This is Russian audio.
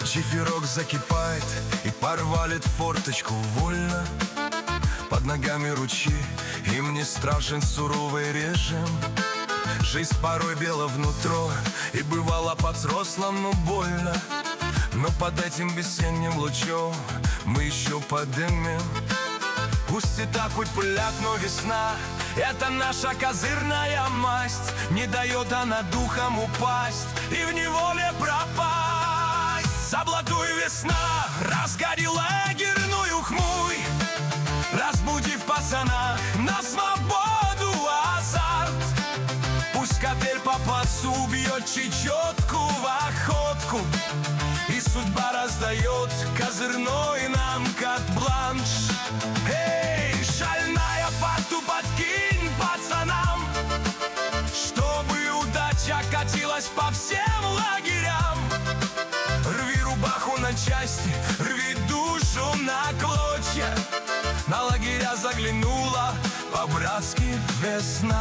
Чифирок закипает и порвалит форточку вольно. Под ногами ручьи, им не страшен суровый режим. Жизнь порой бела внутро, и бывало по-взрослому больно. Но под этим весенним лучом мы еще подымем. Пусть и так хоть пылят, но весна — это наша козырная масть. Не дает она духом упасть и в неволе пропасть. Заблатуй, весна, разгори лагерную хмурь, разбудив пацана на свободу азарт. Пусть капель по пасу бьет чечетку в охотку, и судьба раздает козырной нам карт-бланш. Эй, шальная фарту подкинь пацанам, чтобы удача катилась по всем лагерям. Рви рубаху на части, рви душу на клочья. На лагеря заглянула по-братски весна.